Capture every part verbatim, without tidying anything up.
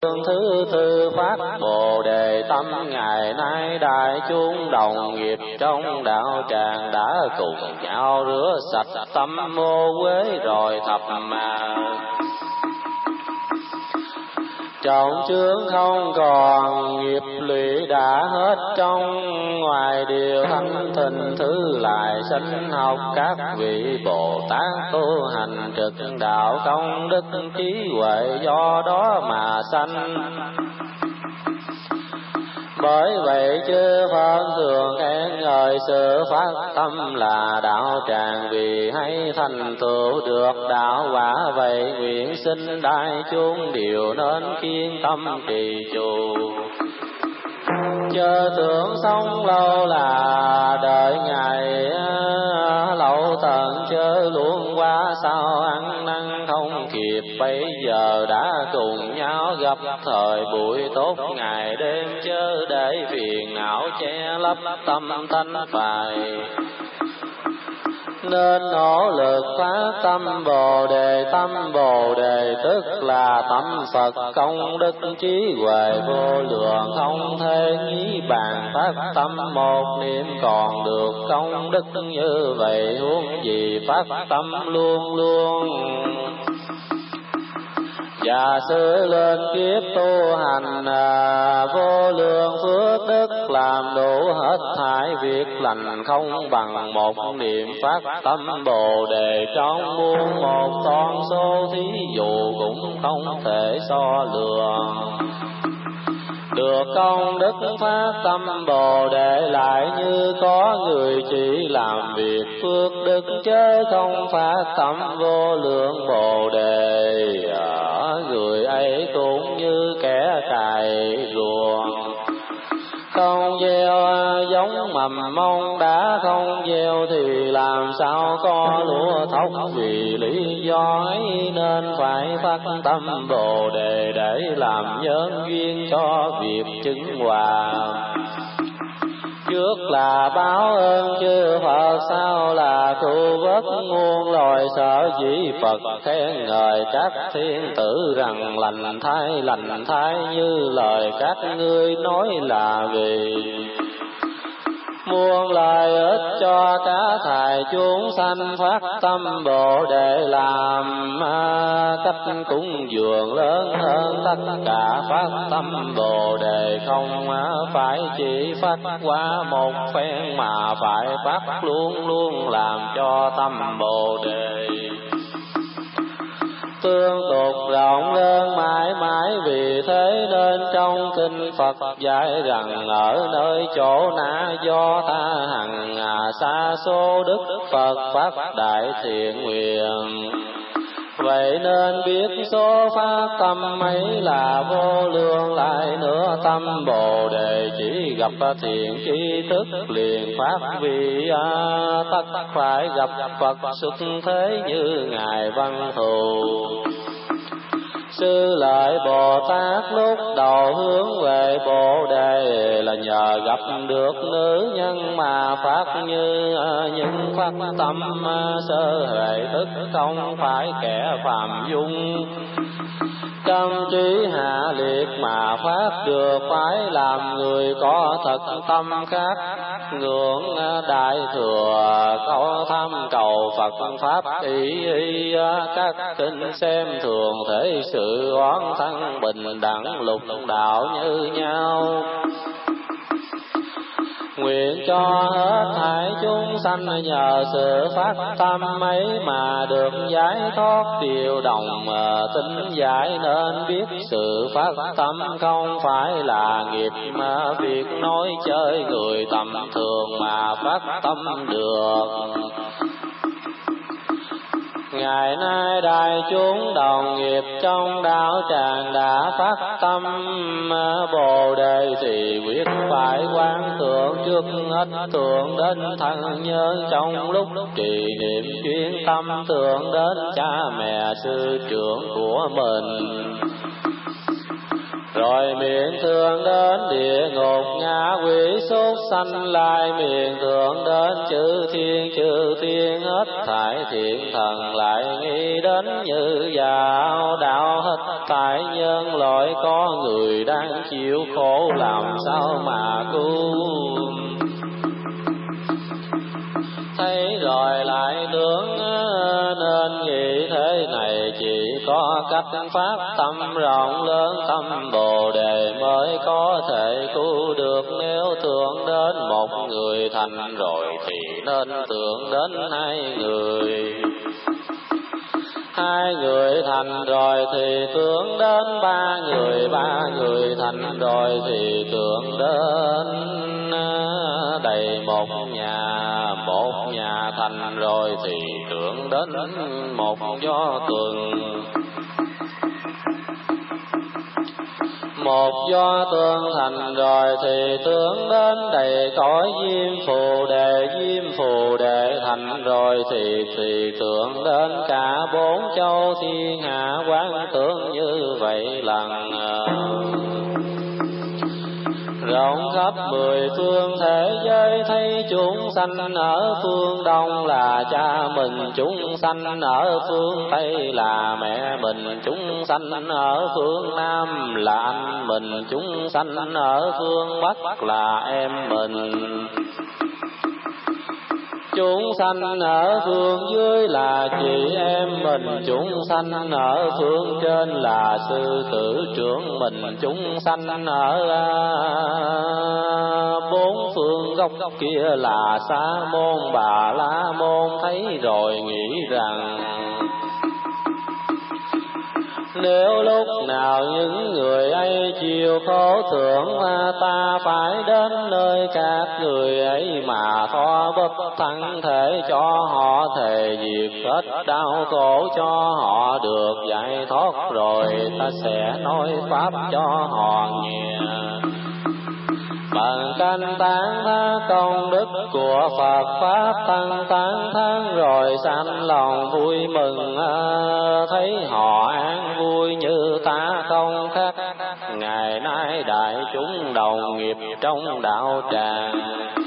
Thứ tư phát Bồ Đề tâm, ngày nay đại chúng đồng nghiệp trong đạo tràng đã cùng nhau rửa sạch tâm ô uế rồi thập mà trọng chướng không còn, nghiệp lụy đã hết trong, ngoài điều thanh thình thứ lại sanh học các vị Bồ Tát tu hành trực đạo công đức trí huệ do đó mà sanh. Bởi vậy chư Phật thường khen ngợi sự phát tâm là đạo tràng, vì hay thành tựu được đạo quả. Vậy nguyện xin đại chúng đều nên kiên tâm trì trụ, chớ tưởng sống lâu là đợi ngày lâu tận, chớ luôn qua sao ăn năn không kịp. Bây giờ đã cùng nhau gặp thời buổi tốt, ngày đêm chớ để phiền não che lấp tâm thanh phải, nên nỗ lực phát tâm Bồ Đề. Tâm Bồ Đề tức là tâm Phật, công đức trí huệ vô lượng không thể nghĩ bàn. Phát tâm một niệm còn được công đức như vậy, huống gì phát tâm luôn luôn. Và sự lên kiếp tu hành à, vô lượng phước đức, làm đủ hết thảy việc lành, không bằng một niệm phát tâm Bồ Đề. Trong muôn một con số thí dụ cũng không thể so lường được công đức phát tâm Bồ Đề. Lại như có người chỉ làm việc phước đức, chớ không phát tâm vô lượng Bồ Đề. Ở người ấy cũng như kẻ cày ruộng, không gieo giống mầm mong, đã không gieo thì làm sao có lúa thóc. Vì lý do ấy nên phải phát tâm Bồ Đề, để làm nhân duyên cho việc chứng hòa. Trước là báo ơn chư Phật, sau là thu vất muôn loài. Sở dĩ Phật khen ngợi các thiên tử rằng lành thai lành thai, như lời các ngươi nói là vì muôn lời ích cho cả thầy chúng sanh. Phát tâm Bồ Đề làm cách cúng dường lớn hơn tất cả. Phát tâm Bồ Đề không phải chỉ phát qua một phen, mà phải phát luôn luôn làm cho tâm Bồ Đề tương tục rộng lớn mãi mãi. Vì thế nên trong kinh Phật dạy rằng, ở nơi chỗ na do ta hằng sa số đức, Phật phát đại thiện nguyện. Vậy nên biết số phát tâm ấy là vô lượng. Lại nữa tâm Bồ Đề chỉ gặp thiện tri thức liền phát, vì à, tất phải gặp Phật xuất thế như ngài Văn Thù. Sư lợi Bồ Tát lúc đầu hướng về Bồ Đề, là nhờ gặp được nữ nhân mà phát như những phát tâm sơ hệ thức, không phải kẻ phàm dung. Tâm trí hạ liệt mà phát được, phải làm người có thật tâm khác. Ngưỡng đại thừa câu tham cầu Phật pháp ý, ý các kinh xem thường thể sự oán thân bình đẳng lục đạo như nhau. Nguyện cho hết thảy chúng sanh nhờ sự phát tâm ấy mà được giải thoát điều đồng tinh giải. Nên biết sự phát tâm không phải là nghiệp, mà việc nói chơi người tầm thường mà phát tâm được. Ngày nay đại chúng đồng nghiệp trong đạo tràng đã phát tâm Bồ Đề, thì quyết phải quán tưởng trước hết tưởng đến thân nhân. Trong lúc trì niệm chuyên tâm tưởng đến cha mẹ sư trưởng của mình, Rồi miệng thường đến địa ngục ngạ quỷ súc sanh, lại miệng thường đến chư thiên chư thiên hết thảy thiện thần, lại nghĩ đến như vào đạo hết thảy nhân loại có người đang chịu khổ làm sao mà cứu. Thấy rồi lại tưởng nên nghĩ thế này chỉ có cách phát tâm rộng lớn tâm Bồ Đề mới có thể cứu được. Nếu tưởng đến một người thành rồi thì nên tưởng đến hai người, hai người thành rồi thì tưởng đến ba người, ba người thành rồi thì tưởng đến đầy một nhà, một nhà thành rồi thì tưởng đến một gió tuần, một gió tương thành rồi thì tưởng đến đầy cõi diêm phù đề, diêm phù đề thành rồi thì thì tưởng đến cả bốn châu thiên hạ, quán tưởng như vậy lần rộng khắp mười phương thế giới. Thấy chúng sanh ở phương đông là cha mình, chúng sanh ở phương tây là mẹ mình, chúng sanh ở phương nam là anh mình, chúng sanh ở phương bắc là em mình, chúng sanh ở phương dưới là chị em mình, chúng sanh ở phương trên là sư tử trưởng mình, chúng sanh ở bốn phương góc kia là Sa môn Bà La môn. Thấy rồi nghĩ rằng nếu lúc nào những người ấy chịu khổ thượng, ta phải đến nơi các người ấy mà tho bất thắng thể, cho họ thề diệt hết đau khổ, cho họ được giải thoát, rồi ta sẽ nói pháp cho họ nghe. Bằng canh tán thán công đức của Phật Pháp, tăng tán thán rồi sanh lòng vui mừng, thấy họ an vui như ta không khác. Ngày nay đại chúng đồng nghiệp trong đạo tràng,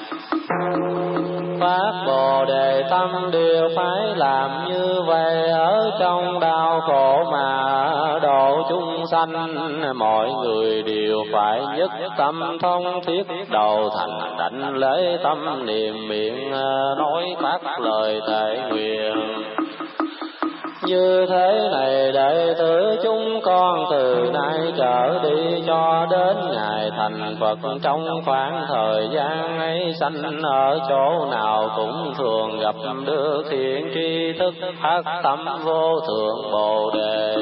Pháp Bồ Đề tâm đều phải làm như vậy. Ở trong đau khổ mà độ chúng sanh, mọi người đều phải nhất tâm thông thiết, đầu thành đảnh lễ tâm niệm, miệng nói phát lời thệ nguyện. Như thế này đệ tử chúng con từ nay trở đi cho đến ngày thành Phật, trong khoảng thời gian ấy sanh ở chỗ nào cũng thường gặp được thiện tri thức, phát tâm vô thượng Bồ Đề.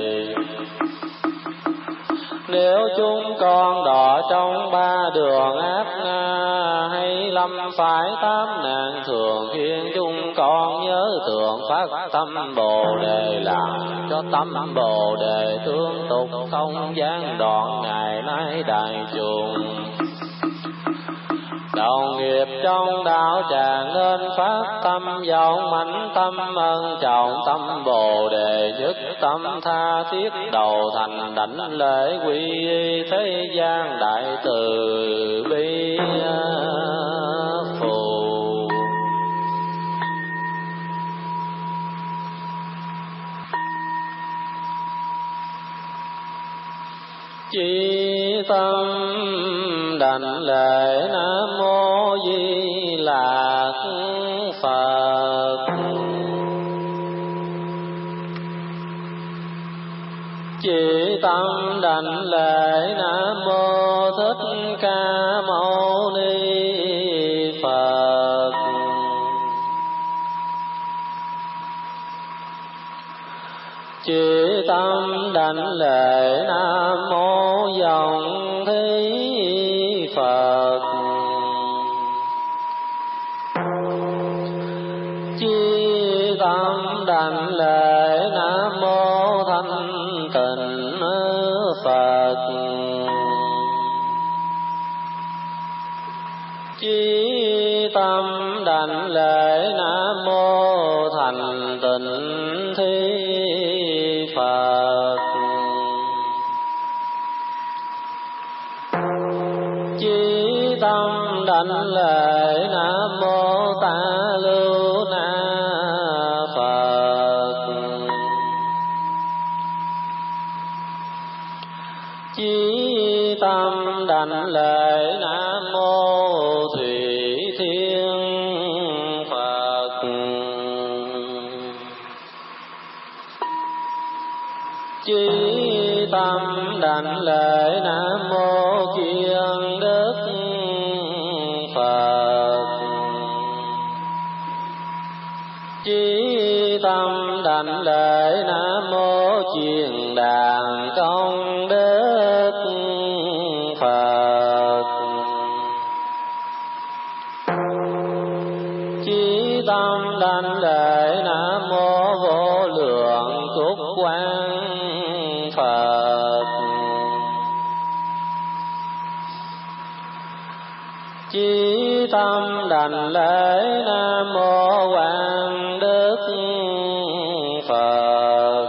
Nếu chúng con đọa trong ba đường ác hay lâm phải tám nạn, thường khiến chúng con nhớ tưởng phát tâm Bồ Đề, làm cho tâm Bồ Đề tương tục không gián đoạn. Ngày nay đại chúng đồng nghiệp trong đạo tràng nên phát tâm vọng mạnh, tâm ân trọng tâm Bồ Đề, nhất tâm tha thiết đầu thành đảnh lễ quy y thế gian đại từ bi phù. Chí tâm đảnh lễ Nam Mô Di Lạc Phật. Chí tâm đảnh lễ Nam Mô Thích Ca Mâu Ni Phật. Chí tâm đảnh lễ Nam Mô Dòng Thí Phật. Chí tâm đảnh lễ Nam Mô Thanh Tịnh Phật. Chí tâm đảnh lễ Nam Mô Thành Tịnh Thí Phật. tâm đảnh lễ Nam mô Ta Lưu Na Phật. Chí tâm đảnh lễ Nam mô Thủy Thiên Phật. Chí tâm đảnh lễ Nam mô Kiên Đức Phật. Chí tâm đảnh lễ Nam mô Chiền Đàn Công Đức Phật. Chí tâm đảnh lễ Nam mô Vô Lượng Cúc Quang Phật. Chí tâm đảnh lễ Nam mô Quang Đức Phật.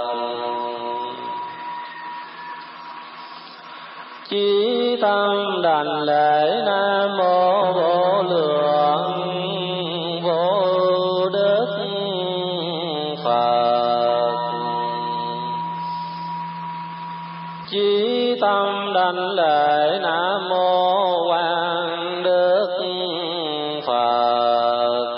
Chí tâm đảnh lễ Nam mô Vô Lượng Vô Đức Phật. Chí tâm đảnh lễ Nam mô Quang Đức Phật.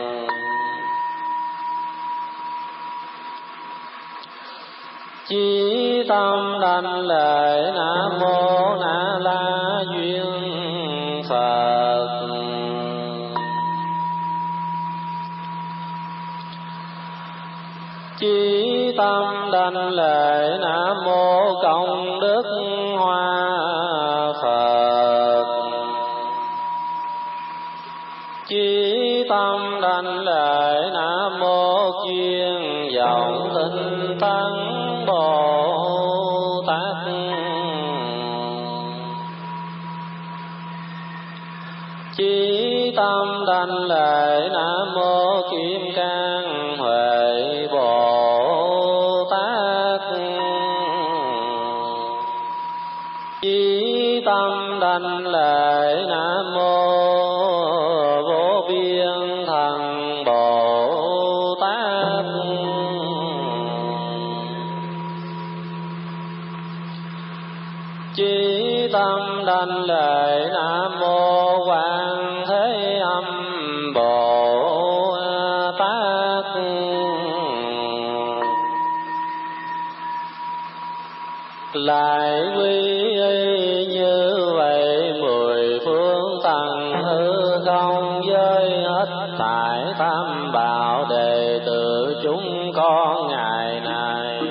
Chí tâm đảnh lễ Nam mô Na La Duyên Phật. Chí tâm đảnh lễ Nam mô Công Đức Hoa Phật. Chí tâm đảnh lễ Nam mô Chuyên Vọng Tinh Tấn Bồ Tát. Chí tâm đảnh lễ Nam mô Kim Cang Huệ Bồ Tát. Chí tâm đảnh lễ Nam mô Vô Biên Thần Bồ Tát. Chí tâm đảnh lễ Nam mô Quan Thế Âm Bồ Tát. Lại quy như vậy mười phương tầng hư không với hết thảy tam bảo đệ tử chúng con ngày này.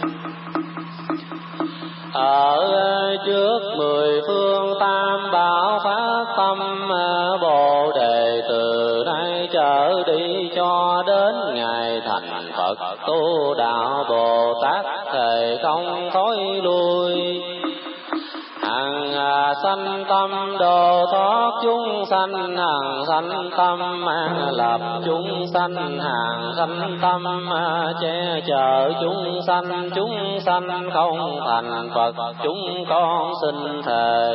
Ở trước mười phương tam bảo phát tâm Bồ Đề từ nay trở đi cho đến ngày thành Phật tu đạo Bồ Tát thề không thối lui. Hằng sanh tâm độ thoát chúng sanh, hằng sanh tâm an lập chúng sanh, hằng sanh tâm che chở chúng sanh. Chúng sanh không thành Phật chúng con xin thề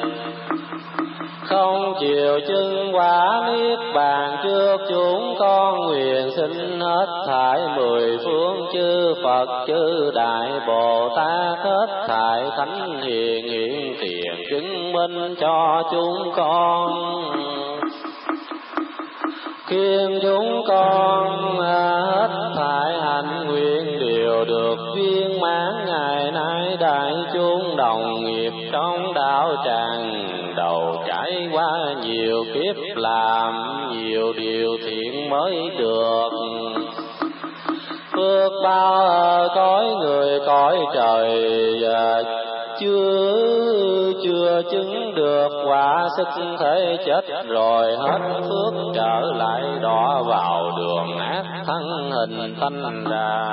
không chịu chứng quả niết bàn trước chúng con nguyện xin hết thảy mười phương chư Phật chư Đại Bồ Tát hết thảy thánh hiền hiện tiền chứng minh cho chúng con, khiến chúng con hết thảy hạnh nguyện đều được viên mãn. Ngày nay đại chúng đồng nghiệp trong đạo tràng đầu trải qua nhiều kiếp làm nhiều điều thiện mới được phước bao ở cõi người cõi trời, chưa chưa chứng được quả sức thể chết rồi hết phước trở lại đọa vào đường ác thân hình tanh ra.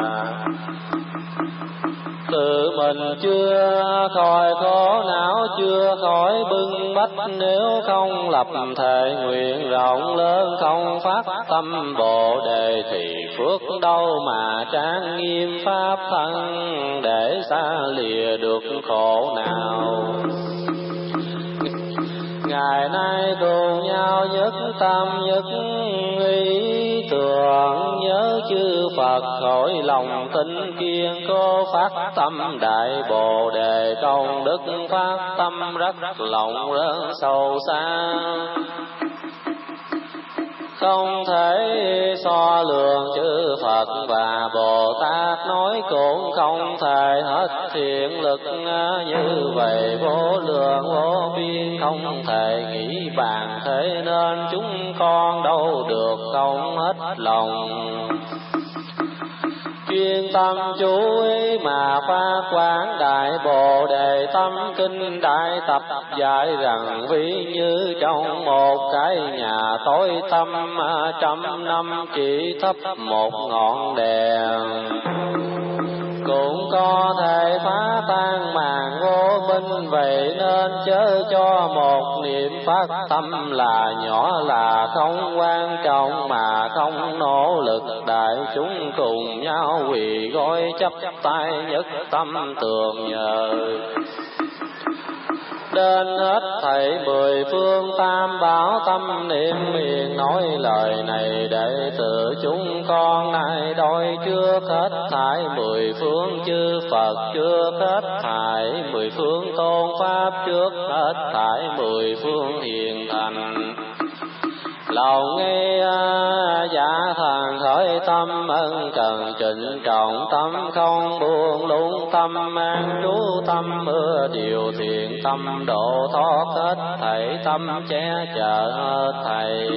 Tự mình chưa khỏi khổ não chưa khỏi bưng bách, nếu không lập thệ nguyện rộng lớn không phát tâm Bồ Đề thì phước đâu mà trang nghiêm pháp thân để xa lìa được khổ nào. ngày nay cùng nhau nhất tâm nhất ý tưởng, nhớ chư Phật khỏi lòng tinh kiên, có phát tâm đại Bồ đề công đức, phát tâm rất lòng rất sâu xa, không thể so lường chư Phật và Bồ Tát, nói cũng không thể hết thiện lực như vậy, vô lượng vô biên không thể nghĩ bàn, thế nên chúng con đâu được không hết lòng. Chuyên tâm chú ý mà phát quán đại Bồ đề tâm kinh, đại tập dạy rằng ví như trong một cái nhà tối tăm, trăm năm chỉ thắp một ngọn đèn, cũng có thể phá tan màn vô minh. Vậy nên chớ cho một niệm phát tâm là nhỏ là không quan trọng, mà không nỗ lực đại chúng cùng nhau quỳ gối chắp tay nhất tâm tường nhờ. Đến hết thảy mười phương tam bảo tâm niệm miệng, nói lời này đệ tử chúng con nay đôi trước hết thảy mười phương chư Phật, trước hết thảy mười phương tôn pháp, trước hết thảy mười phương hiền thành. Lòng nghe giả thần khởi tâm ân cần, trịnh trọng tâm không buông lung tâm, an trú tâm ưa điều thiện tâm, độ thoát hết thảy tâm che chở hết thảy.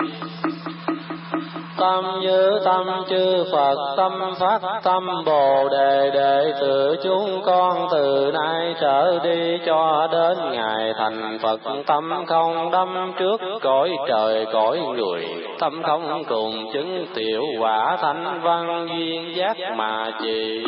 Tâm như tâm chư Phật, tâm phát tâm Bồ đề, đệ tử chúng con từ nay trở đi cho đến ngày thành Phật, tâm không đâm trước cõi trời cõi người, tâm không cùng chứng tiểu quả thánh văn duyên giác mà chỉ.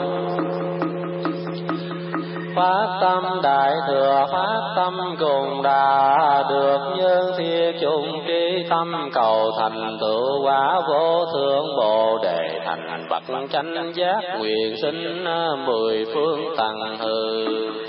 Phát tâm đại thừa, phát tâm cùng đà, được nhân thiết chung trí tâm, cầu thành tựu quả vô thượng Bồ đề, thành bậc chánh giác nguyện sinh mười phương tầng hư.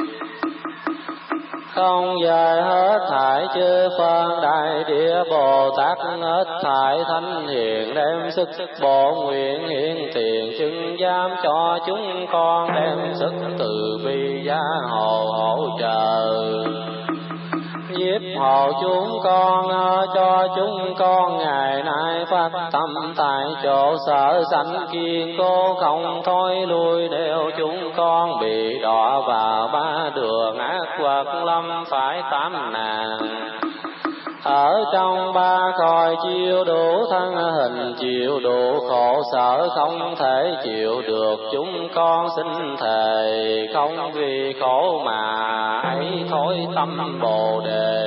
Không dời hết thảy chư Phật đại địa Bồ Tát, hết thảy thánh hiền đem sức bổ nguyện hiện tiền, chứng giám cho chúng con đem sức từ bi gia hộ hỗ trợ. Nhiếp hộ chúng con cho chúng con ngày nay phát tâm tại chỗ sở sanh kiên cố, không thôi lui nếu chúng con bị đọa vào ba đường ác quật, lâm phải tám nạn. Ở trong ba cõi chịu đủ thân hình, chịu đủ khổ sở, không thể chịu được chúng con xin thề, không vì khổ mà ấy thối tâm Bồ đề.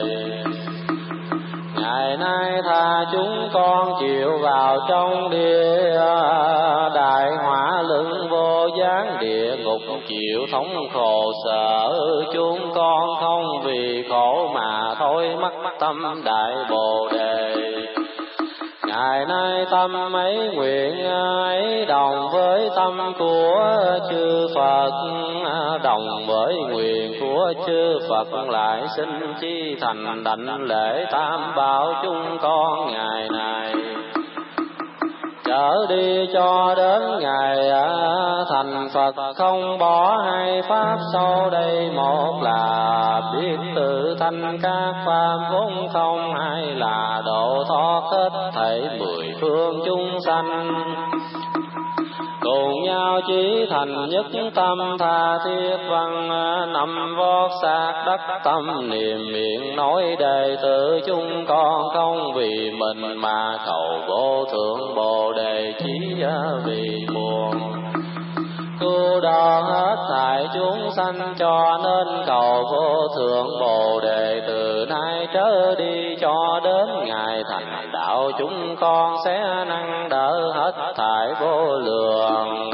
Ngày nay tha chúng con chịu vào trong địa đại hỏa lưng vô gián địa ngục, chịu thống khổ sở, chúng con không vì khổ mà thôi mất tâm đại Bồ đề. Ngày nay tâm ấy nguyện ấy đồng với tâm của chư Phật, đồng với nguyện của chư Phật lại xin chi thành đảnh lễ tam bảo chúng con ngày này. Trở đi cho đến ngày thành Phật, không bỏ hai pháp sau đây, một là biết tự thanh các pháp vốn không, hai là độ thoát hết thảy mười phương chúng sanh. Cùng nhau chí thành nhất tâm tha thiết văn, nằm vót xác đất tâm niệm miệng nói đệ tử chúng con không vì mình mà cầu vô thượng Bồ đề, chí vì muôn cứu độ hết thảy chúng sanh, cho nên cầu vô thượng Bồ đề. Từ nay trở đi cho đến ngày thành đạo, chúng con sẽ nâng đỡ hết thảy vô lượng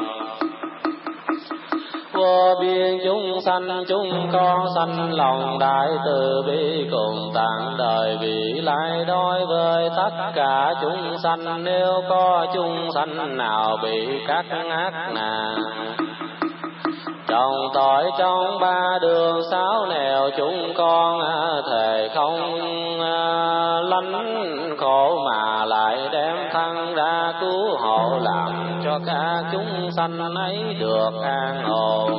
vô biên chúng sanh. Chúng con sanh lòng đại từ bi, cùng tặng đời vị lai đối với tất cả chúng sanh. Nếu có chúng sanh nào bị các ác nạn Đồng tội trong ba đường sáu nẻo chúng con thề không lánh khổ mà lại đem thân ra cứu hộ, làm cho các chúng sanh ấy được an ổn.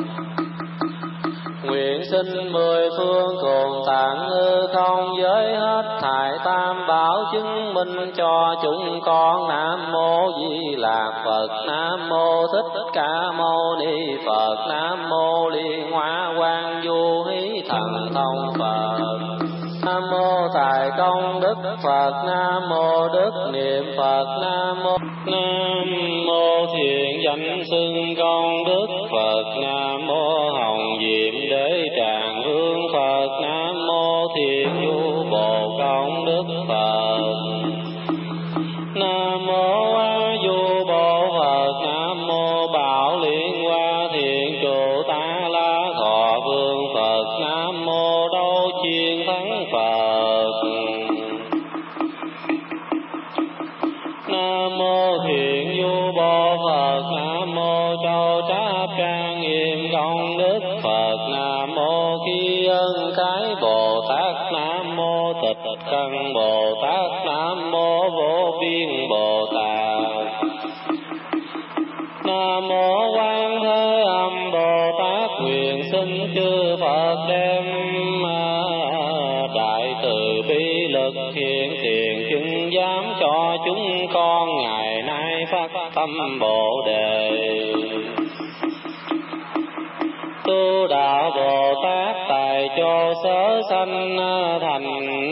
Nguyện xin mười phương cùng tạng hư không giới hết thảy tam bảo chứng minh cho chúng con. Nam mô Di Lạc Phật, Nam mô Thích Ca Mâu Ni Phật, Nam mô Liên Hoa Quang Du Hí Thần Thông Phật. Nam mô Tài Công Đức Phật, Nam mô Đức Niệm Phật, Nam mô Nam mô Thiện Danh Xưng Công Đức Phật, Nam mô Hồng Diệm Đế Tràng Hương Phật, Nam mô Thiện Du Bồ Công Đức Phật, Nam mô A Du Bồ Phật, Nam mô Bảo Liên Hoa Thiện Trụ Ta La Thọ Vương Phật, Nam mô Đấu Chiên Thắng Phật, Nam mô Thiện Du Bồ Phật, Nam mô Châu Tráp Trang Nghiêm Công Đức Phật, Nam mô Khi Ân Cái Bồ Tát, Nam mô Tịch Căn Bồ Tát, Nam mô Vô Biên Bồ Tát, Nam mô Quan Thế Âm Bồ Tát. Nguyện xin chư Phật đem đại từ bi lực hiện tiền chứng giám cho chúng con ngày nay phát tâm Bồ Đề. Tu đạo Bồ Tát tại chỗ sở sanh thành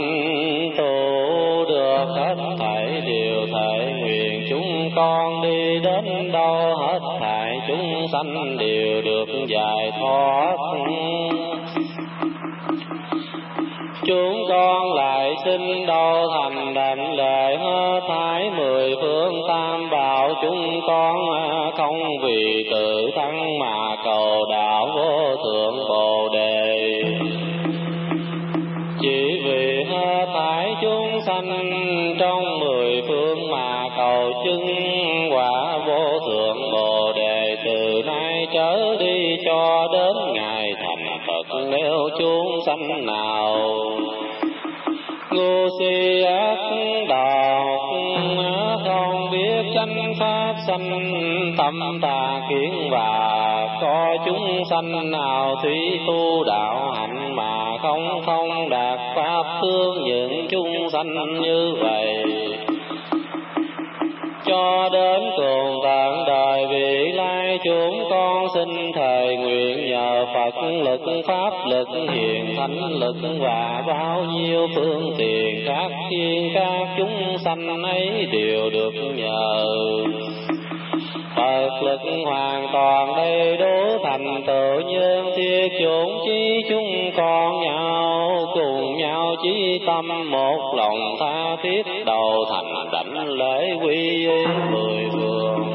tựu được hết thảy điều thể. Nguyện chúng con đi đến đâu hết thảy chúng sanh đều được giải thoát. Chúng con lại xin đầu thành đảnh lễ hết thảy mười phương tam bảo. Chúng con không vì tự thân mà cầu đạo vô thượng Bồ Đề, chỉ vì hết thảy chúng sanh trong mười phương mà cầu chứng quả vô thượng Bồ Đề. Từ nay trở đi cho đến ngày thành Phật, nếu chúng sanh nào ngu si ác độc không biết chánh pháp, sanh tâm tà kiến, và có chúng sanh nào thủy tu đạo hạnh mà không thông đạt pháp thương những chúng sanh như vậy, cho đến cùng tận đời vị lai. Chúng con xin thề nguyện nhờ Phật lực, pháp lực, hiền thánh lực và bao nhiêu phương tiện các thiên các chúng sanh ấy đều được nhờ Phật lực hoàn toàn đầy đủ thành tựu nhân thiết chủng chí. Chúng con nhau cùng nhau chí tâm một lòng tha thiết đầu thành đảnh lễ quy y mười phương.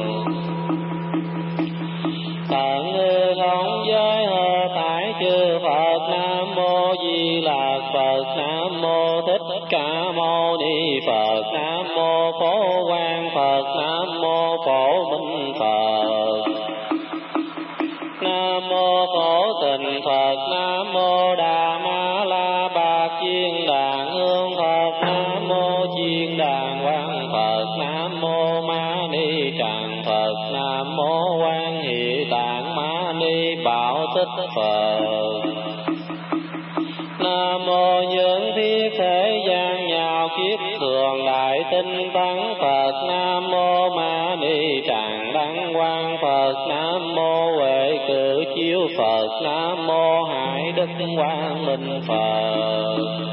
Tận hư không giới hợp thải chư Phật. Nam mô Di Lạc Phật, Nam mô Thích Ca Mâu Ni Phật, Nam mô Phổ Quang Phật, Nam mô Phổ Minh Phật, Nam mô Phổ Tình Phật, Nam mô Đà Ma La Bạc Chiên Đàn Hương Phật, Nam mô Chiên Đàn Quang Phật, Nam mô Ma Ni Tràng Phật, Nam mô Quan Hỷ Tạng Ma Ni Bảo Tích Phật, Nam mô những thiết thế gian nhào kiếp thường đại tinh tấn Phật, Nam mô Ma Ni Tràng Đăng Quang Phật, Nam mô Huệ Cử Chiếu Phật, Nam mô Hải Đức Quang Minh Phật,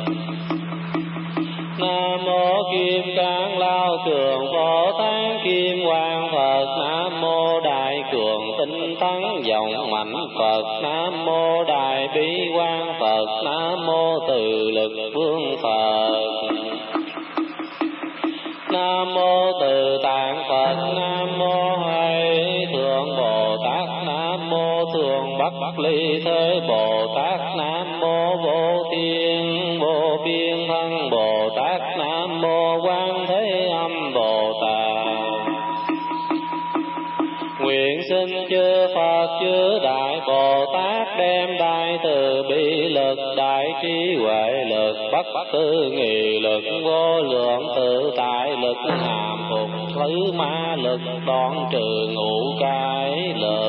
Nam mô Kim Cang Lao Cường Bồ Tát Kim Quang Phật, Nam mô Đại Cường Tinh Tấn Dòng Mạnh Phật, Nam mô Đại Bi Quang Phật, Nam mô Từ Lực Vương Phật, Nam mô Từ Tạng Phật, Nam mô Huệ Thượng Bồ Tát, Nam mô Thường Bắc Ly Thế Bồ Tát, Nam mô Vô Thiên Vô Biên Thân Bồ Tát, Nam mô Quan Thế Âm Bồ Tát. Nguyện xin chư Phật chư đại Bồ Tát đem đại từ bi lực, đại trí huệ lực, bất tư nghị lực, vô lượng tự tại lực, hàm phục thứ ma lực, đoạn trừ ngũ cái lực,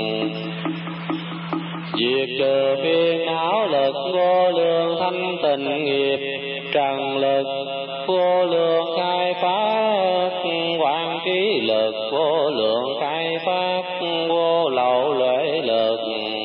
diệt trừ phiền não lực, vô lượng thanh tịnh nghiệp trần lực, vô lượng khai phát quang trí lực, vô lượng khai phát vô lậu lễ lực,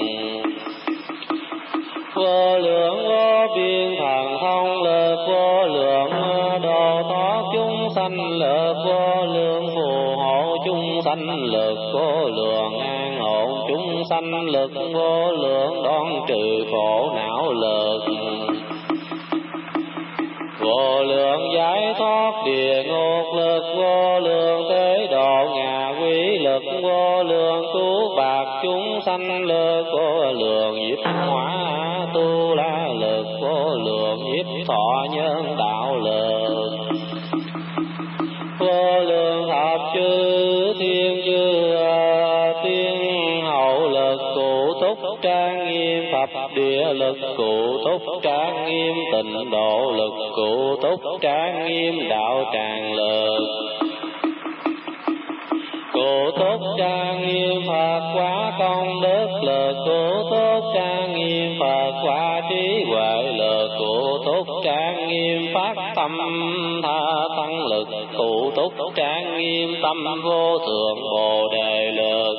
vô lượng vô biên thần thông lực, vô lượng độ thoát chúng sanh lực, vô lượng phù hộ chúng sanh lực, vô lượng an ổn chúng sanh lực, vô lượng đoán trừ khổ não lực, vô lượng giải thoát địa ngục lực, vô lượng tế độ ngạ quỷ lực, vô lượng cứu bạc chúng sanh lực, vô lượng nhiếp hóa tu la lực, vô lượng nhiếp thọ nhân đạo lực, vô lượng thập chư thiên chư tiên hậu lực, cụ túc trang nghiêm Phật địa lực, cụ túc trang nghiêm tịnh độ lực, cụ túc trang nghiêm đạo tràng lực, cụ túc trang nghiêm Phật quả công đức lực, cụ túc trang nghiêm Phật quả trí huệ lực, cụ túc trang nghiêm phát tâm tha tăng lực, cụ túc trang nghiêm tâm vô thượng bồ đề lực,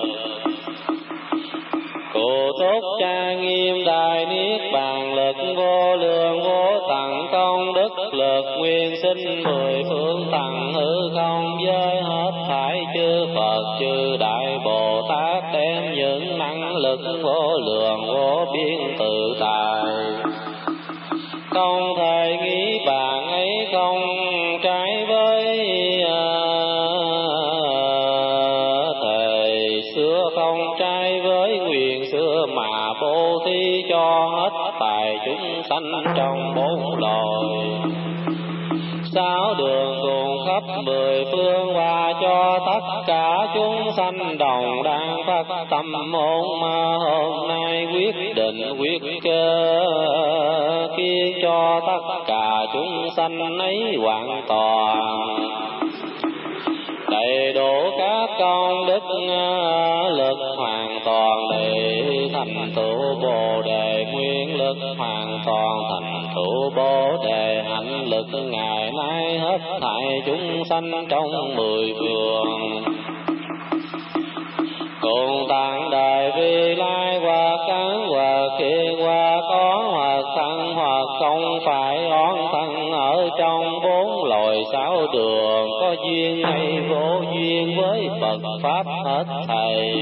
cụ túc trang nghiêm đại niết bàn lực, vô lượng vô tận công đức lực, nguyên sinh mười phương tầng hư không giới hết thảy chư Phật chư đại Bồ Tát, đem những năng lực vô lượng vô biên tự tại, không thể nghĩ bàn ấy không trái với thời xưa, không trái với nguyện xưa mà bố thí cho hết tài chúng sanh trong bốn loài. Sáu đường cùng khắp mười phương và cho tất cả chúng sanh đồng đang phát tâm ôn ma, hôm nay quyết định quyết cơ khiến cho tất cả chúng sanh ấy hoàn toàn đầy đủ các công đức lực, hoàn toàn để thành tựu bồ đề nguyên lực, hoàn toàn thành tựu bồ đề hạnh lực, ngày nay hết thảy chúng sanh trong mười phương cùng tạng đời vi lai, hoặc cắn hoặc khiên hoặc có hoặc thân hoặc không phải oán thân, ở trong bốn loài sáu đường có duyên hay vô duyên với Phật pháp hết thầy.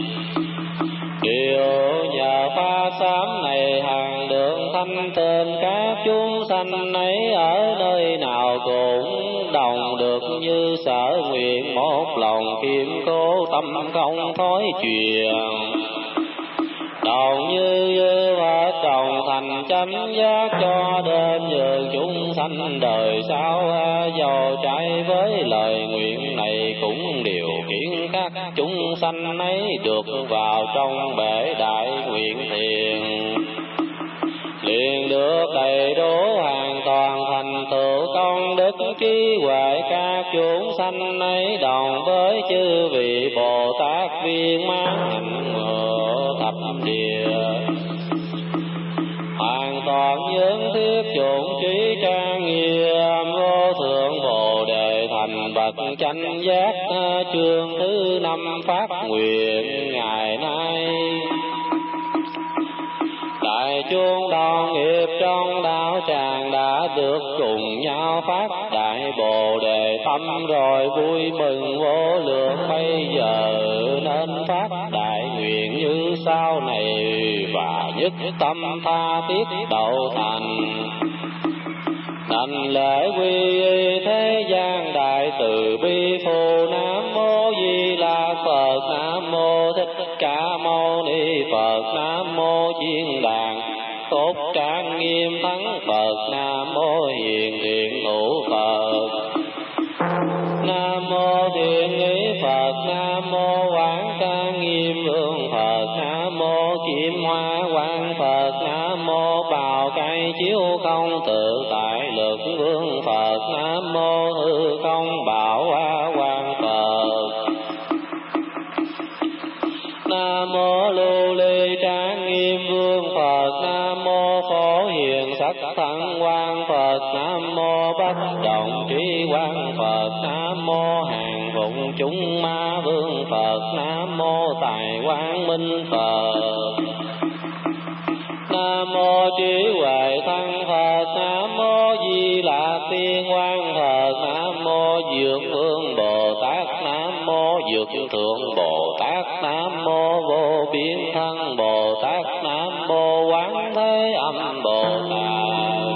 Kiều nhờ pha sám này hàng đường thanh tịnh, các chúng sanh ấy ở nơi nào cũng đồng được như sở nguyện, một lòng kiên cố tâm không thói truyền, đồng như dư và đồng thành chánh giác cho đến nhường chúng sanh đời sau. Dầu trái với lời nguyện này cũng điều khiển các chúng sanh ấy được vào trong bể đại nguyện thiền, liền được đầy đủ hoàn toàn thành tựu công đức trí huệ. Các chúng sanh ấy đồng với chư vị Bồ Tát viên mãn hạnh ngộ thập địa, hoàn toàn những thiết chủng trí trang nghiêm, vô thượng Bồ Đề thành bậc chánh giác. Chương thứ năm phát nguyện ngày nay, đại chúng đoàn nghiệp trong đạo tràng đã được cùng nhau phát đại Bồ Đề tâm, rồi vui mừng vô lượng. Bây giờ nên phát đại nguyện như sau này, và nhất tâm tha thiết đậu thành. Đảnh lễ quy y thế gian đại từ bi phù, Nam mô Di Đà Phật, Nam mô Thích Ca Mâu Ni Phật, Nam mô Chiên Đàn tốt trang nghiêm thắng Phật, Nam mô Hiền Thiện Hữu Phật, Nam mô Thiện Ý Phật, Nam mô Quán Trang Nghiêm Vương Phật, tại chiếu không tự tại lực vương Phật. Nam mô hư không bảo hoa quang Phật. Nam mô lưu ly tráng nghiêm vương Phật. Nam mô phổ hiền sắc thắng quang Phật. Nam mô bất động trí quang Phật. Nam mô hàng phụng chúng ma vương Phật. Nam mô tài quang minh Phật. Nam mô trí huệ thắng Phật. Nam mô di lạc tiên quang Phật. Nam mô dược vương Bồ Tát. Nam mô dược thượng Bồ Tát. Nam mô vô biên thân Bồ Tát. Nam mô quán thế âm Bồ Tát.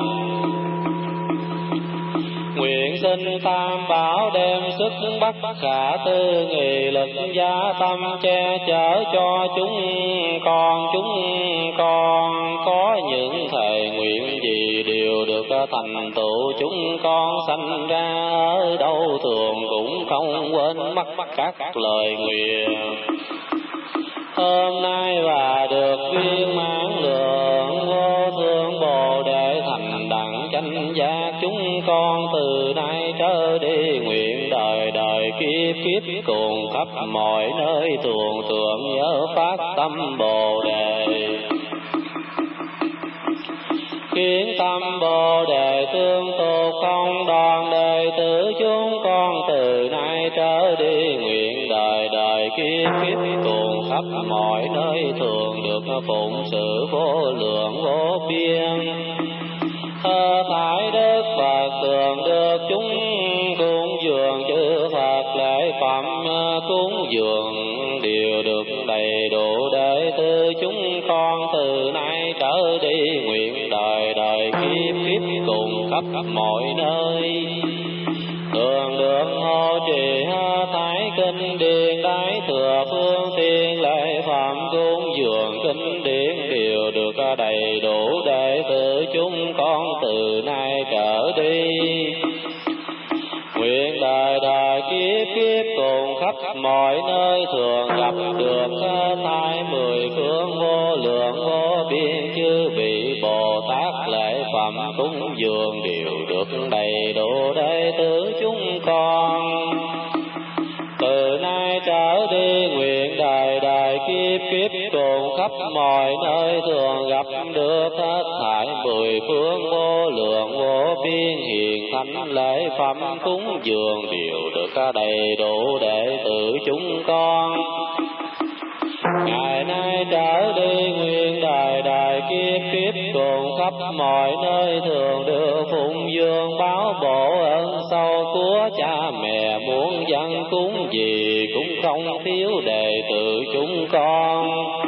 Nguyện xin tam bảo đem sức bất khả tư nghị lực gia tâm che chở cho chúng con. Chúng con có những thề nguyện gì đều được thành tựu. Chúng con sanh ra ở đâu thường cũng không quên mất các lời nguyện. Hôm nay và được viên mãn lượng vô thượng Bồ Đề thành đẳng chánh giác. Chúng con từ nay trở đi nguyện đời đời kiếp kiếp cùng khắp mọi nơi thường thường nhớ phát tâm Bồ Đề. Kiến tâm Bồ Đề tương tục không đoàn đệ tử chúng con từ nay trở đi nguyện đời đời kiếp kiếp cùng khắp mọi nơi thường được phụng sự vô lượng vô biên. Thơ thải Đức Phật thường được chúng cúng dường chư Phật lễ phẩm cúng dường đều được đầy đủ đệ tử chúng con từ nay trở đi nguyện đời đời kiếp kiếp cùng khắp mọi nơi thường được hộ trì Hơ Thái kinh điển Đại thừa phương tiện lễ phẩm cúng dường kinh điển đều được đầy đủ đệ tử chúng con từ nay trở đi nguyện đời đời kiếp kiếp cùng khắp mọi nơi thường gặp được Thái mười phương vô lượng vô biên chư vị Bồ Tát lễ phẩm cúng dường đều được đầy đủ đệ tử chúng con từ nay trở đi nguyện đời đời kiếp kiếp cùng khắp mọi nơi thường gặp được hết thảy mười phương vô lượng vô biên hiền thánh lễ phẩm cúng dường đều được đầy đủ đệ tử chúng con ngày nay trở đi nguyện đời đời kiếp kiếp cùng khắp mọi nơi thường được phụng dường báo bổ ơn sâu của cha mẹ muốn dâng cúng gì cũng không thiếu đệ tử chúng con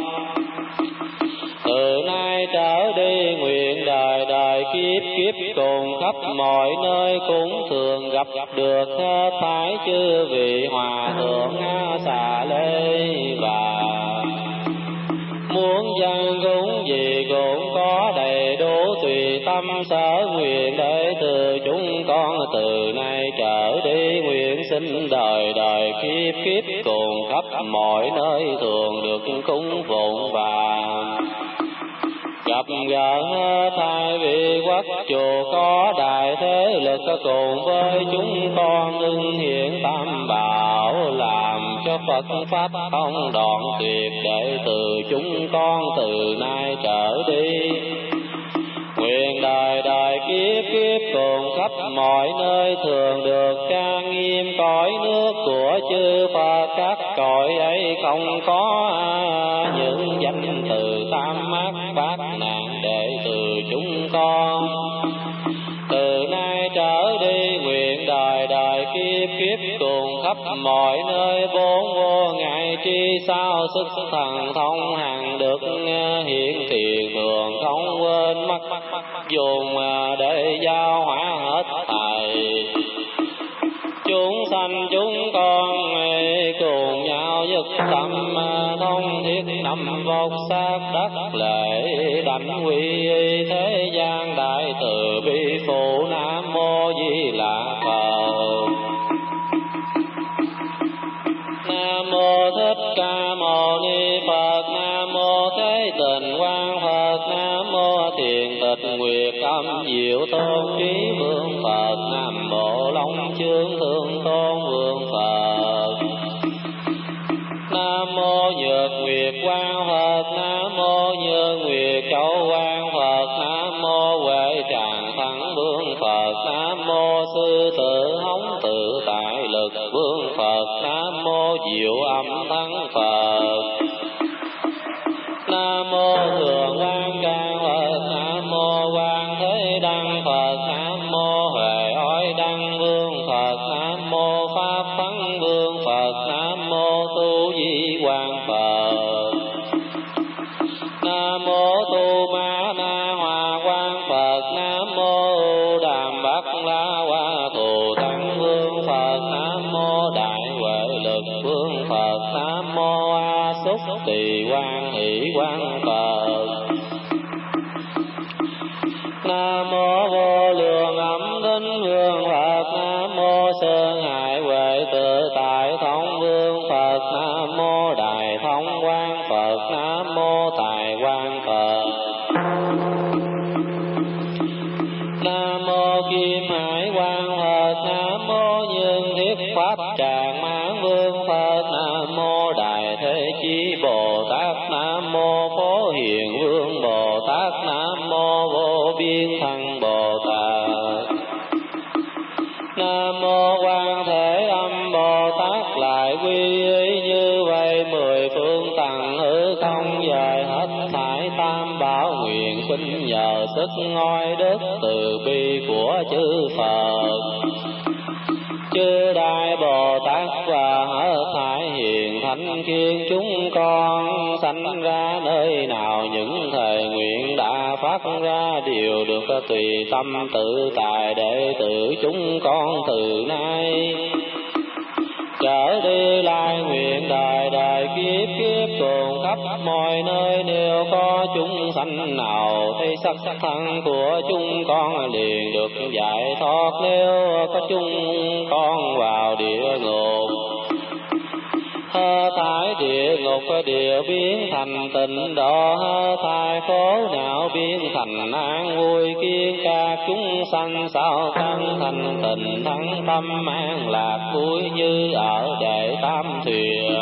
từ nay trở đi nguyện đời đời kiếp kiếp cùng khắp mọi nơi cũng thường gặp được hết thảy chư vị hòa thượng A Xà Lê và muốn dân cúng gì cũng có đầy đủ tùy tâm sở nguyện đệ tử chúng con từ nay trở đi nguyện xin đời đời kiếp kiếp cùng khắp mọi nơi thường được cúng phụng và gặp gỡ thay vị quốc chùa có đại thế lực cùng với chúng con ưng hiện tam bảo làm cho Phật pháp không đoạn tuyệt đệ tử chúng con từ nay trở đi nguyện đời đời kiếp kiếp cùng khắp mọi nơi thường được trang nghiêm cõi nước của chư Phật các cõi ấy không có những danh từ tam ác bát nạn đệ tử chúng con từ nay trở đi nguyện đời đời kiếp kiếp cùng khắp mọi nơi bốn vô ngại tri sao sức thần thông hằng được hiện tiền thường không quên mất dùng để giao hóa hết thảy chúng sanh chúng con cùng nhau dứt tâm thông thiết năm vóc xác đất lễ đảnh quy thế gian đại từ bi phụ. Nam mô Di Lặc Phật. Nam mô Thích Ca Mâu Ni Phật. Nam mô Thế Tịnh Quang Phật. Nam mô Thiền Tịch Nguyện nguyệt âm diệu tôn trí vương Phật. Nam mô Long Chương Thượng Tôn vương Phật. Nam mô Nhược Nguyệt Quang Phật. Nam mô Như Nguyệt Châu Quang Phật. Nam mô Huệ Tràng Thắng vương Phật. Nam mô Sư Tử Hống Tự Tại Lực vương Phật. Nam mô Diệu Âm Thắng Phật. Nam mô Thường Quang Trang Phật. Nam mô Quang Thế Đăng Phật. Nam mô Huệ Oai Đăng vương Phật. Nam mô Pháp Thắng vương Phật. Nam mô Tu Di Quang Phật. Nam mô Tu Ma Na Hòa Quang Phật. Nam mô Đàm Bắc La Hoa Thù Tăng vương Phật. Nam mô Đại Huệ Lực vương Phật. Nam mô A Xúc Tỳ Quang Hỷ Quang Phật. Nam mô Vô Lượng Âm Thính vương Phật. Nam mô Sơn Hải Huệ Tự Tại Thông vương Phật. Nam mô Đại Thông Quang Phật. Nam mô Tài Quang Phật. Nam mô Kim Hải Quang Phật. Nam mô Nhân Thiết Pháp Tràng Mãn vương Phật. Nam mô Đại Thế Chí Bồ Tát. Nam mô Phổ Hiền Vương Bồ Tát. Nam mô Vô Biên Thân Bồ Tát. Nam mô Quan Thế Âm Bồ Tát. Lại quy y như vậy mười phương tầng hư không dài hết thải tam bảo nguyện xin nhờ sức ngôi đức từ bi của chư Phật. Chư Đại Bồ Tát và hết thải hiền thánh khiến chúng con sanh ra nơi nào những thời nguyện đã phát ra đều được tùy tâm tự tại đệ tử chúng con từ nay trở đi lai nguyện đời đời kiếp kiếp cùng khắp mọi nơi. Nếu có chúng sanh nào thấy sắc thân của chúng con liền được giải thoát. Nếu có chúng con vào địa ngục, hơ thải địa ngục đều biến thành tịnh độ. Hơ thải khổ não biến thành an vui. Kiên ca chúng sanh sao tăng thành tịnh thắng tâm an lạc vui như ở đệ tam thuyền.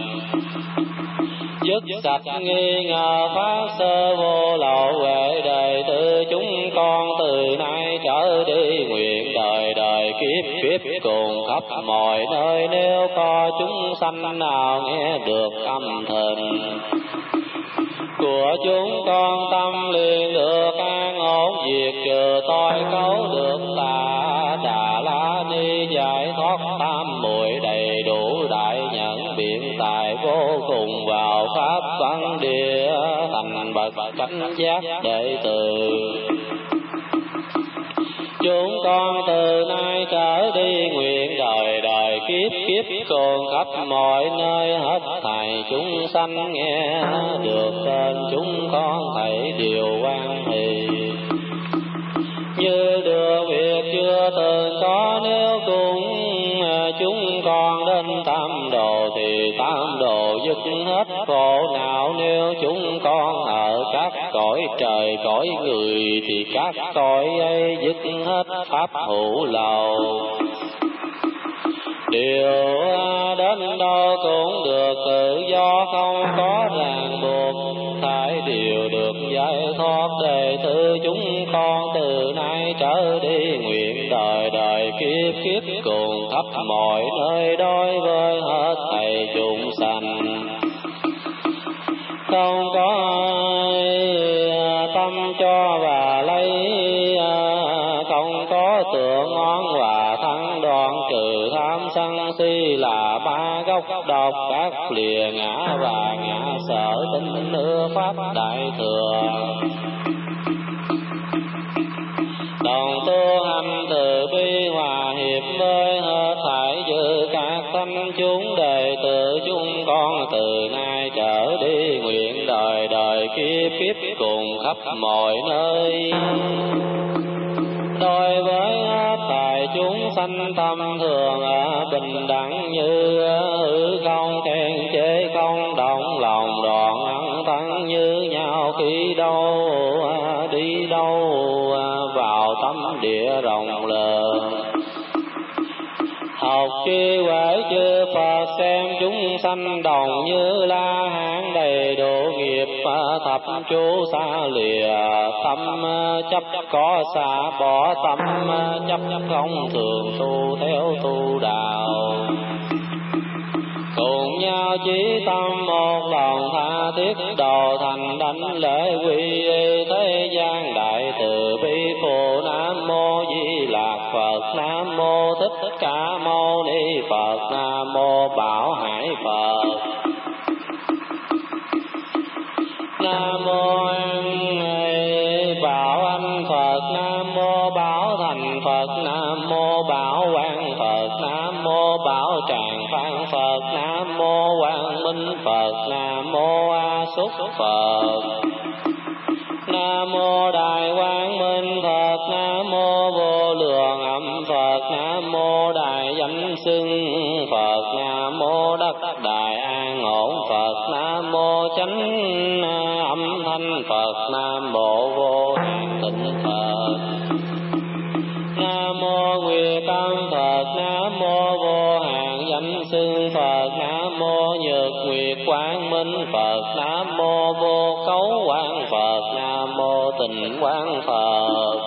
Dứt sạch nghi ngờ pháp sơ vô lậu huệ đời tư chúng con từ nay trở đi nguyện đời đời kiếp kiếp cùng khắp mọi nơi. Nếu có chúng sanh nào nghe được âm thanh của chúng con tâm liền được an ổn diệt trừ tôi cấu được tà Đà La Ni giải thoát tam muội đầy đủ đại nhẫn biện tài vô cùng vào pháp văn địa thành bậc chánh giác đệ tử. Chúng con từ nay trở đi nguyện đời đời kiếp kiếp cùng khắp mọi nơi hết thảy chúng sanh nghe được tên chúng con thấy điều hoan hỷ. Như đưa việc chưa từng có nếu cùng chúng con đến tam đồ thì tam đồ dứt hết khổ não. Nếu chúng con ở các cõi trời cõi người thì các cõi ấy dứt hết pháp hữu lậu. Điều đến đâu cũng được tự do không có ràng buộc. Thải điều được giải thoát đệ tử chúng con từ nay trở đi nguyện đời đời kiếp kiếp cùng khắp mọi nơi đối với hết thảy chúng sanh. Không có tâm cho và lấy, không có tưởng oán và thắng đoạn trừ tham sân si là ba gốc độc các lìa ngã và ngã sở tinh nữa pháp đại thừa. Đồng tu hành từ bi hòa hiệp với hết thảy dư các thánh chúng đệ tử chúng con từ nay trở đi nguyện đời đời kiếp kiếp cùng khắp mọi nơi. Đối với tại chúng sanh tâm thường bình đẳng như hư không khen chế không động lòng đoạn thắng như nhau khi đâu đi đâu tâm địa rộng lớn. Học chi huệ chư Phật xem chúng sanh đồng như La Hán đầy đủ nghiệp thập chú xa lìa tâm chấp có xa bỏ tâm chấp không thường tu theo tu đạo. Cùng nhau chí tâm một lòng tha thiết độ thành đảnh lễ quy y thế gian đại từ bi phụ. Nam mô Di Lặc Phật, Nam mô Thích Ca Mâu Ni Phật, Nam mô Bảo Hải Phật, Nam mô Bảo Anh Phật, Nam mô Bảo Thành Phật, Nam mô Bảo Quang Phật, Nam mô Bảo Tràng Phan Phật, Nam mô Quang Minh Phật, Nam mô A Xúc Phật, Nam mô Đại Quang Minh Phật, Nam mô Vô Lượng Âm Phật, Nam mô Đại Chánh Xưng Phật, Nam mô Đắc Đại An Ổn Phật, Nam mô Chánh Âm Thanh Phật, Nam mô Vô Hạn Tịnh Phật, Nam mô Nguyệt Âm Phật, Nam mô Vô Hạn Chánh Xưng Phật, Nam mô Nhật Nguyệt Quang Minh Phật, Nam mô Vô Cấu Quang Phật, Nam mô Tịnh Quang Phật,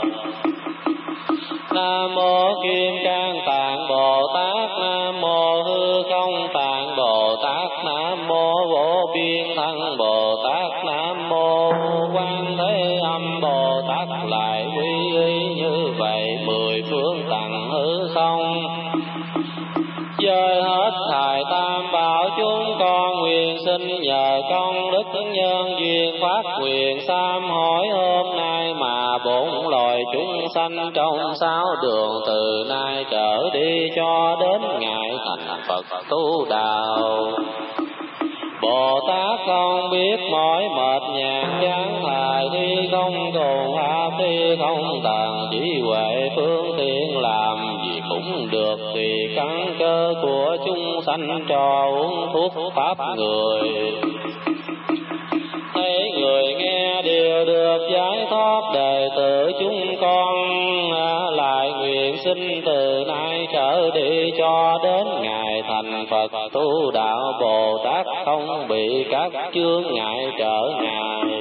Nam mô Kim Cang Tạng Bồ Tát, Nam mô Hư Không Tạng Bồ Tát, Nam mô Vô Biên Thân Bồ Tát, Nam mô Quan Thế Âm Bồ Tát. Lại quy y như vậy mười phương tầng hư không, dời hết thải tam bảo chúng con nguyện xin nhờ công đức nhân duyên phát nguyện sám hối hôm nay mà bốn loài chúng sanh trong sáu đường từ nay trở đi cho đến ngày thành Phật tu đạo. Bồ Tát không biết mỏi mệt nhàn chán thời đi không cùng pháp đi không tàn chỉ huệ phương tiện làm gì cũng được tùy căn cơ của chúng sanh cho uống thuốc pháp người. Thấy người nghe đều được giải thoát đệ tử chúng con lại nguyện xin từ nay trở đi cho đến ngày thành Phật tu đạo. Bồ Tát không bị các chướng ngại trở ngại.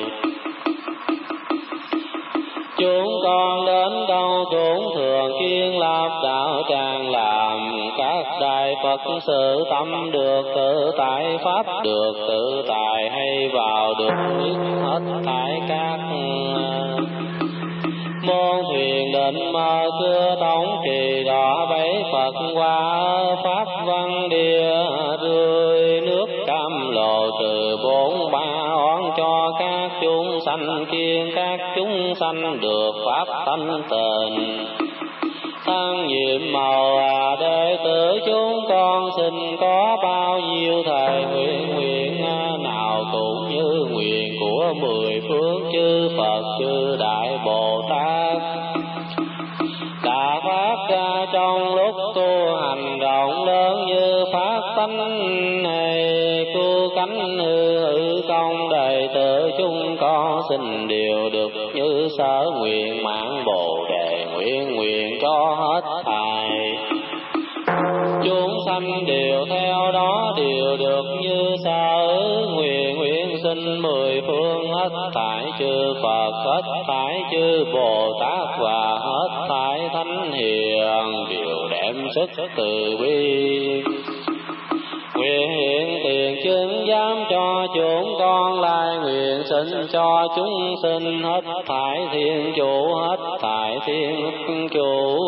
Chúng con đến đâu cũng thường kiên lập đạo tràng làm các đại Phật sự tâm được tự tại, pháp được tự tại, hay vào được biết hết thải các môn thuyền định mơ cưa tống kỳ đỏ bảy Phật qua pháp văn địa rươi nước cam lộ từ bốn ba oán cho các chúng sanh kiên các chúng sanh được pháp thanh tịnh. Thân nhiệm màu à đệ tử chúng con xin có bao nhiêu thời nguyện nguyện nào cũng như nguyện của mười phương chư Phật chư Đại Bồ Tát đã phát ra trong lúc tu hành rộng lớn như phát tánh này cứu cánh hư hư không. Đệ tử chúng con xin điều được như sở nguyện mãn Bồ Đề nguyện nguyện cho hết thảy chúng sanh đều theo đó đều được như sở nguyện nguyện xin mười phương hết thảy chư Phật hết thảy chư Bồ Tát và hết thảy thánh hiền đều đem sức từ bi nguyện hiện tiền chứng giám cho chúng con lại nguyện xin cho chúng sinh hết thảy thiên chủ hết thảy thiên chủ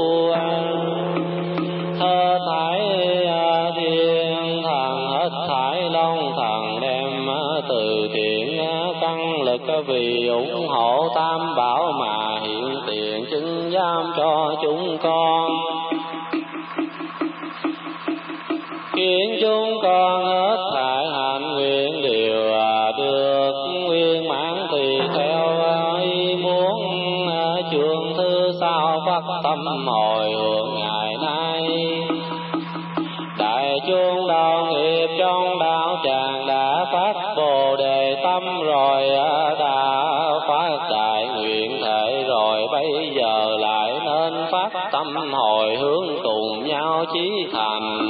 hết thảy thiên thần hết thảy long thần đem từ thiện căn lực vì ủng hộ tam bảo mà hiện tiền chứng giám cho chúng con khiến chúng con hết thảy hạnh nguyện đều được nguyên mãn tùy theo ý muốn. Chương thứ sau phát tâm hồi hướng ngày nay đại chúng đạo nghiệp trong đạo tràng đã phát Bồ Đề tâm rồi đã phát đại nguyện thể rồi bây giờ lại nên phát tâm hồi hướng cùng nhau chí thành.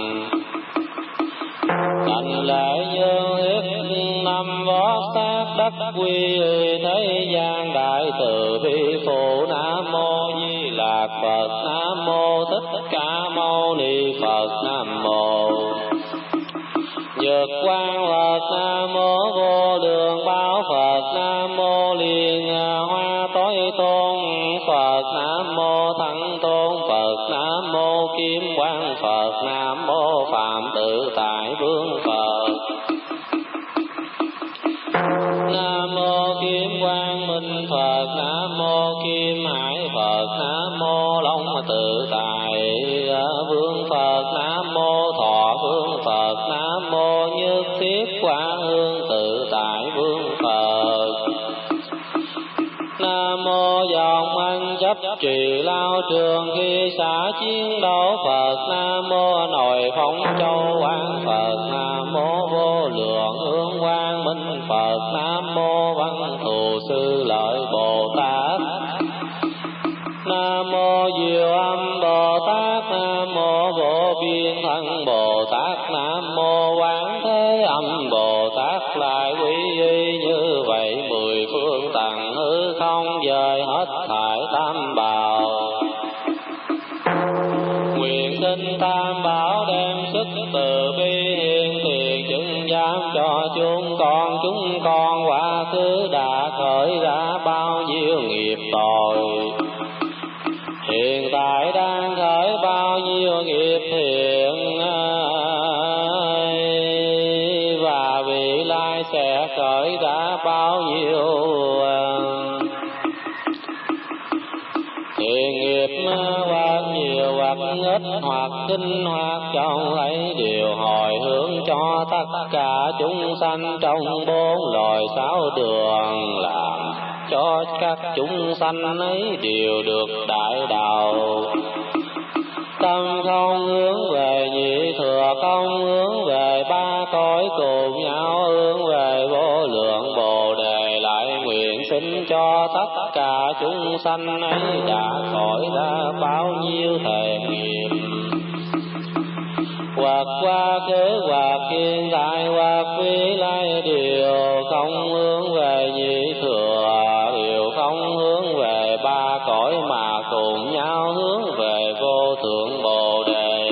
Thành lễ dương hiếp năm võ sát đất quy thế gian đại từ bi phụ. Nam mô Di Lạc Phật. Nam mô Thích Ca Mâu Ni Phật. Nam mô Dược Quang Phật. Nam mô Vô Lượng Báo Phật. Nam mô Liên Hoa Tối Tôn Phật. Nam mô Thắng Tôn Phật. Nam mô Kim Quang Phật. Nam mô Phạm Tự Tại Vương Phật. Nam mô Kim Quang Minh Phật. Nam mô Kim Hải Phật. Nam mô Long Tự Tại Vương Phật. Nam mô Thọ Vương Phật. Nam mô Nhất Thiết Quả Hương Tự Tại Vương Phật. Nam mô Dòng Anh Chấp Trì Lao Trường Khi Xã Chiến Đấu Phật. Nam mô Nội Phong Châu Quang Phật. Nam mô Vô Lượng Hương Quang Minh Phật. Nam mô Văn Thù Sư Lợi Bồ Tát. Nam mô Diệu Âm Bồ Tát. Nam mô Vô Biên Thân Bồ Tát. Nam mô Quán Thế Âm Bồ Tát. Lại quy y như vậy mười phương tầng hư không dời hết thải tam bảo. Nguyện xin tam bảo đem sức từ bi hiền thiện chứng giám cho chúng con. Chúng con quá khứ đã khởi ra bao nhiêu nghiệp tội, hiện tại đang khởi bao nhiêu nghiệp thiện, và vị lai sẽ khởi ra bao nhiêu thiện nghiệp, hoặc nhiều hoặc ít, hoặc kinh hoặc trong ấy đều hồi hướng cho tất cả chúng sanh trong bốn loài sáu đường, làm cho các chúng sanh ấy đều được đại đạo. Tâm không hướng về nhị thừa, không hướng về ba cõi, cùng nhau hướng về vô lượng Bồ Đề. Lại nguyện xin cho tất cả chúng sanh ấy đã khỏi ra bao nhiêu thể nghiệp, hoặc quá khứ hoặc hiện tại hoặc vị lai, đều không hướng về nhị thừa, đều không hướng về ba cõi, mà cùng nhau hướng về vô thượng Bồ Đề.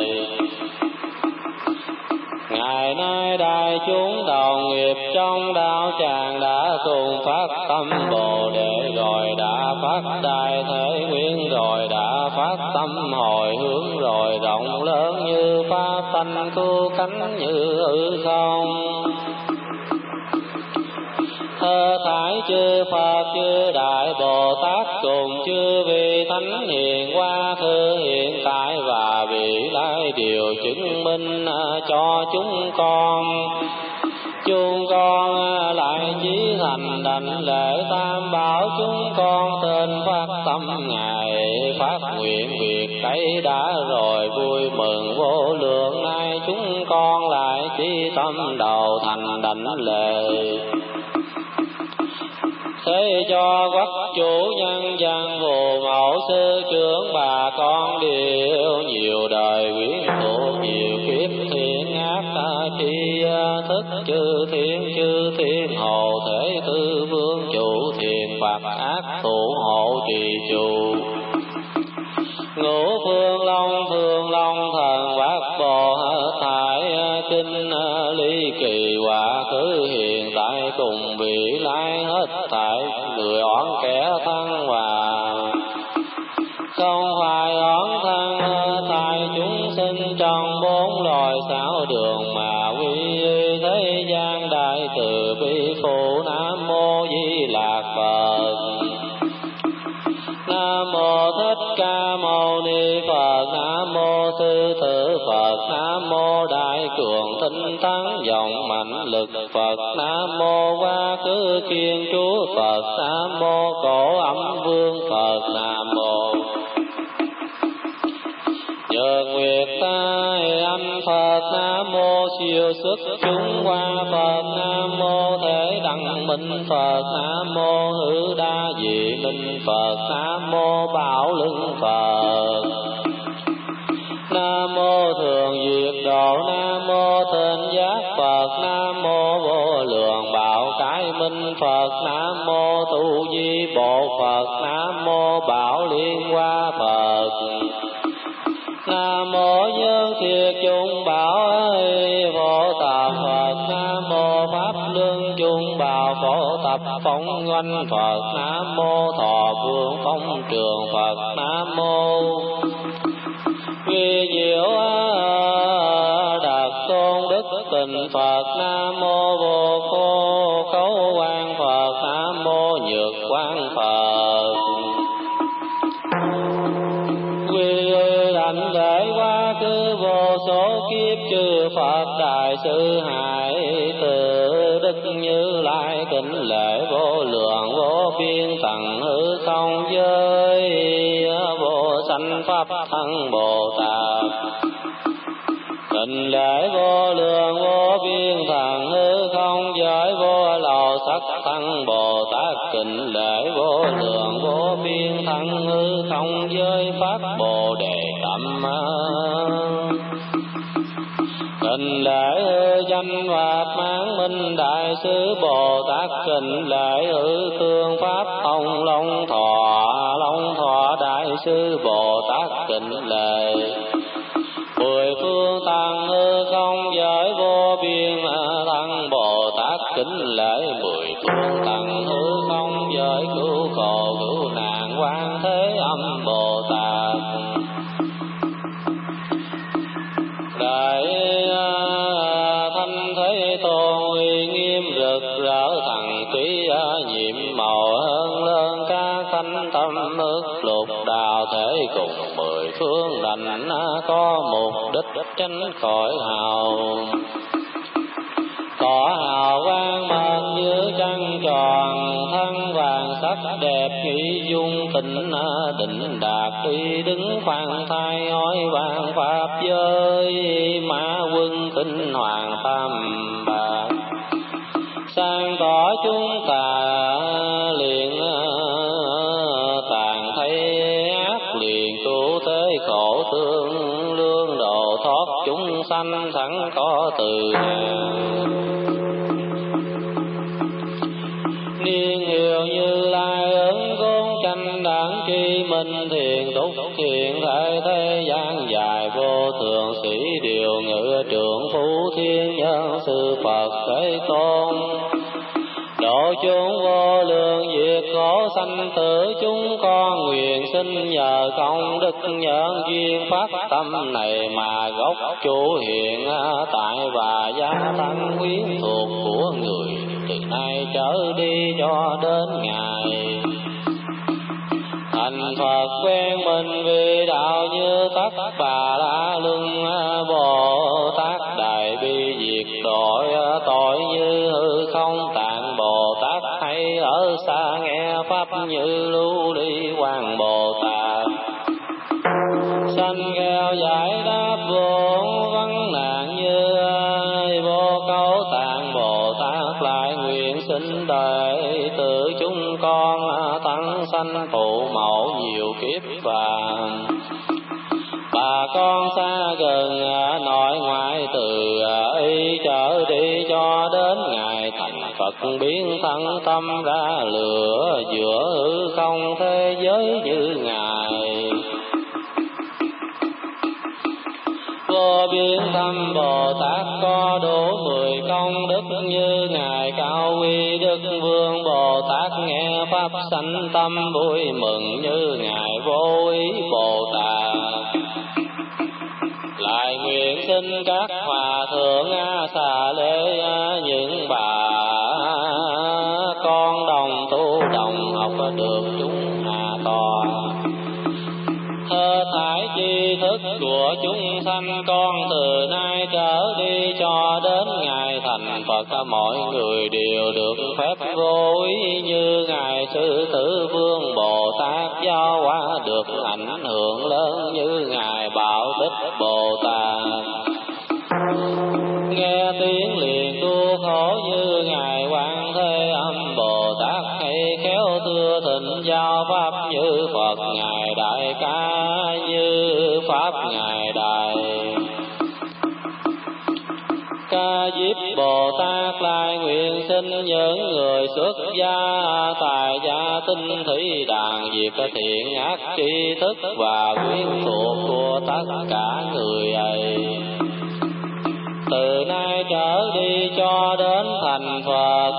Ngày nay đại chúng đồng nghiệp trong đạo tràng đã cùng phát tâm Bồ Đề, rồi đã phát đại thể nguyên, rồi đã phát tâm hồi hướng, rồi rộng lớn như pháp tánh, cứu cánh như hư không. Thơ thải chư Phật chư Đại Bồ Tát cùng chư vị thánh hiền quá khứ hiện tại và vị lai đều chứng minh cho chúng con. Chúng con lại chí thành đảnh lễ tam bảo, chúng con tên phát tâm Ngài, phát nguyện việc ấy đã rồi vui mừng vô lượng. Nay chúng con lại chí tâm đầu thành đảnh lễ, thế cho quốc chủ nhân dân phù mẫu sư trưởng bà con đều nhiều đời quyến thuộc, nhiều kiếp thiện ác tri thức chư thiên chư thiên hồ thể tư vương chủ thiền phạt ác thủ hộ trì trụ. Ngũ phương long phương long thần bát bồ thải kinh ly kỳ quả khứ hiện tại cùng vị lai hết thảy người oán kẻ thân hòa. Không phải oán thân tại chúng sinh trong bốn loài sáu đường, mà quy thế gian đại từ bi phụ. Nam mô Di Lạc Phật. Nam mô Thích Ca Mâu Ni Phật. Nam mô Sư Tử Phật. Nam mô Đại Cường Tinh Tấn Dòng Mạnh Lực Phật. Nam mô Quá Khứ Kiên Trú Phật. Nam mô Cổ Âm Vương Phật. Nam mô Nhật Nguyệt Tai Âm Phật. Nam mô Siêu Xuất Chúng Hoa Phật. Nam mô Thế Đăng Minh Phật. Nam mô Hữu Đa Dị Minh Phật. Nam mô Bảo Lưng Phật. Phật. Nam mô Tu Di Bộ Phật. Nam mô Bảo Liên Hoa Phật. Nam mô Nhân Thiệt Chung Bảo Phổ Tạp Phật. Nam mô Pháp Luân Chung Bảo Phổ Tập Phong Oanh Phật. Nam mô Thọ Vương Phong Trường Phật. Nam mô Vi Diệu Đạt Tôn Đức Tình Phật. Nam mô Vô Cô Cấu Quang Phật. Nam mô Nhược Quang Phật. Quy đảnh lễ quá khứ vô số kiếp chư Phật Đại Sư Hải Từ Đức Như Lai kính lễ vô lượng vô biên tận hư không giới vô sanh pháp thân Bồ Tát. Kính lễ vô lượng vô biên thần hư không giới vô lậu sắc thân Bồ Tát. Kính lễ vô lượng vô biên thân hư không giới pháp Bồ Đề Tâm. Kính lễ danh Pháp Mãn Minh Đại Sư Bồ Tát. Kính lễ hư tương Pháp Ông Long Thọ Long Thọ Đại Sư Bồ Tát. Kính lễ mười phương tăng hư không giới vô biên thân Bồ Tát. Kính lễ mười phương tăng hư không giới cứu khổ cứu nạn Quan Thế Âm Bồ Tát. Đại Thanh Thế Tôn uy nghiêm rực rỡ thần túy nhiệm màu hơn lớn các thánh tâm ước lục đạo thể cùng mười phương đảnh có mục đích tránh khỏi hào. Có hào quang mật như trăng tròn thân vàng sắc đẹp nghĩ dung tịnh định đạt uy đứng khoan thai hỏi vàng pháp giới mã quân kinh hoàng tam bạc. Sang tỏ chúng ta liền tàn thấy ác liền cứu thế khổ tương lương độ thoát chúng sanh sẵn có từ niên hiệu Như Lai ứng côn tranh đẳng tri minh thiền túc thiện thể thế gian dài vô thượng sĩ điều ngự trưởng phú thiên nhân sư Phật Thế Tôn. Độ chúng vô lượng diệt khổ sanh tử chúng con nguyện xin nhờ công đức nhân duyên phát tâm này mà gốc chủ hiện tại và gia tăng quyến thuộc của người từ nay trở đi cho đến ngày thành Phật quen mình vì đạo như tất bà la luân Bồ Tát đại bi diệt tội tội như hư không tạng Bồ Tát hay ở xa nghe pháp như lưu ly quang Bồ Tát. Sanh kêu giải đáp vô vấn nạn như vô câu tạng Bồ Tát lại nguyện xin đời tự chúng con tăng sanh phụ mẫu nhiều kiếp vàng. Bà con xa gần nội ngoại từ y trở đi cho đến ngày thành Phật biến thân tâm ra lửa giữa hư không thế giới như ngài. Vô biên thâm Bồ Tát có đủ mười công đức như ngài cao quy đức vương Bồ Tát nghe pháp sanh tâm vui mừng như ngài vô ý Bồ Tát. Lại nguyện xin các hòa thượng a xà lê những bà con đồng tu đồng học được chúng hạ tòa. Thơ thải tri thức của chúng sanh con từ nay trở đi cho đến ngày thành Phật mọi người đều được phép vô ý như ngài sư tử vương Bồ Tát giáo hóa được ảnh hưởng lớn như ngài Bảo Tích Bồ Tát. Nghe tiếng liền tu khổ như ngài Quan Thế Âm Bồ Tát hay khéo thưa thịnh giao pháp như Phật ngài đại ca như pháp ngài đại ca diếp Bồ Tát lại nguyện xin sinh những người xuất gia, tài gia tinh thủy đàn, diệt thiện ác tri thức và quyến thuộc của tất cả người ấy. Từ nay trở đi cho đến thành Phật,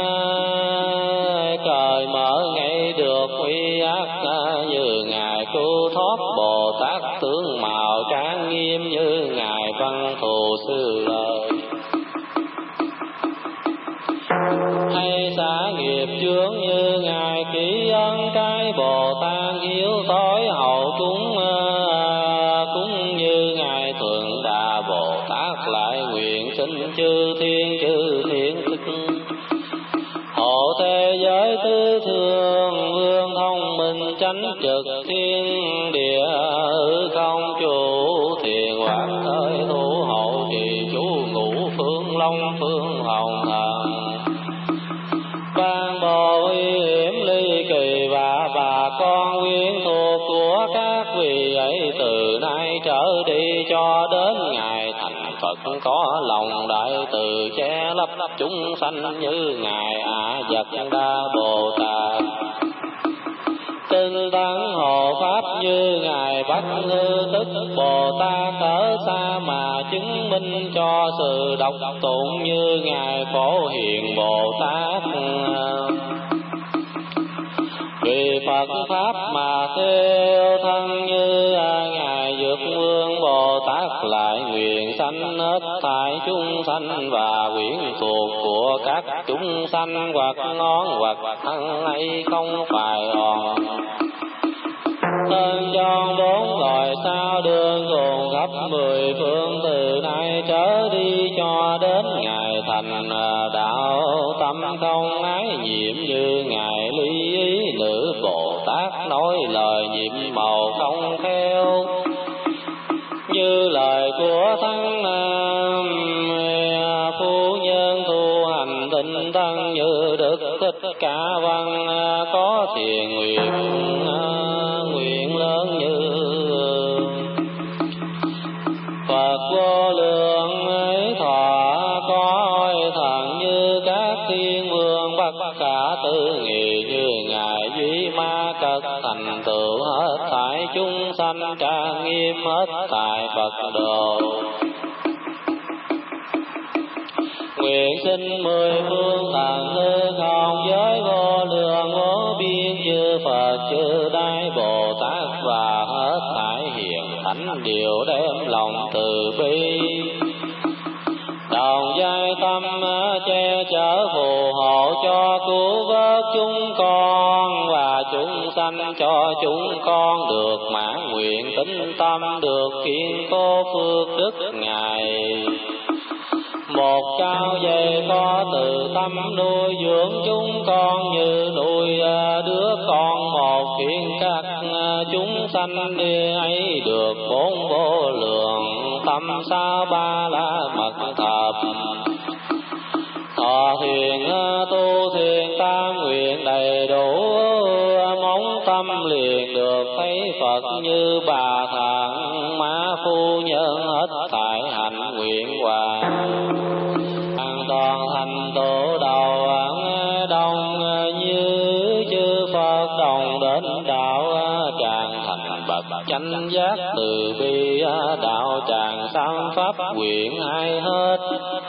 cởi mở ngay được uy ác như ngài Cứu Thoát Bồ Tát, tướng mạo trang nghiêm như ngài Văn Thù Sư Lợi. Hay xả nghiệp chướng như ngài Kỷ Ân Cái Bồ Tát, hiếu tối hậu cúng cúng như ngài Thượng Đà Bồ Tát, lại nguyện xin chư thiên chư thiên thức hộ thế giới tứ phương, vương thông minh chánh trực thiên địa không chủ thiền hoạt thời thủ hộ trì chú ngũ phương long phương hồng thần, ban bồ uy hiểm ly kỳ và bà con quyến thuộc của các vị ấy. Từ nay trở đi cho đến ngày thành Phật, có lòng đại từ che lấp chúng sanh như ngài A Dật Đa Bồ Tát, tinh tấn hộ pháp như ngài Bát Hư Tức Bồ Tát, ở xa mà chứng minh cho sự độc tụng như ngài Phổ Hiền Bồ Tát. Vì Phật pháp mà theo thân như ngài Dược Vương Bồ Tát, lại nguyện sanh hết thảy chúng sanh và quyến thuộc của các chúng sanh, hoặc ngón hoặc thân ấy không phải hòn. Tên tròn bốn loài sao đường gồm khắp mười phương, từ nay trở đi cho đến ngày thành đạo, tâm không ái nhiệm như ngài Ly Ý Nữ Bồ Tát, nói lời nhiệm màu không theo như lời của thắng nam phu nhân tu hành tinh tấn như Đức Thích Ca Văn, có thiền nguyện nguyện lớn như Phật vô lượng ấy thọ, có oai thần như các thiên vương, bất khả tư nghị như ngài Duy Ma Cật, thành tựu hết thảy chúng sanh, trang nghiêm hết tại Phật độ. Nguyện xin mười phương tầng hư không giới vô lượng vô biên, chư Phật chư Đại Bồ Tát và hết thảy hiền thánh đều đem lòng từ bi, đồng giai tâm che chở phù hộ cho cứu vớt chúng con, và chúng sanh cho chúng con được mãn nguyện tín tâm, được kiên cố phước đức ngài. Một cao dày có từ tâm nuôi dưỡng chúng con như nuôi đứa con một, khiến các chúng sanh đi ấy được bốn vô lượng tâm sa ba la mật thập. Thọ thiền tu thiền tam nguyện đầy đủ, móng tâm liền được thấy Phật như bà thằng má phu nhân hết thảy hạnh nguyện hòa. An toàn thành tổ đầu đông như chư Phật đồng đến đạo tràng thành bậc chánh giác từ bi, đạo tràng三pháp nguyện ai hết.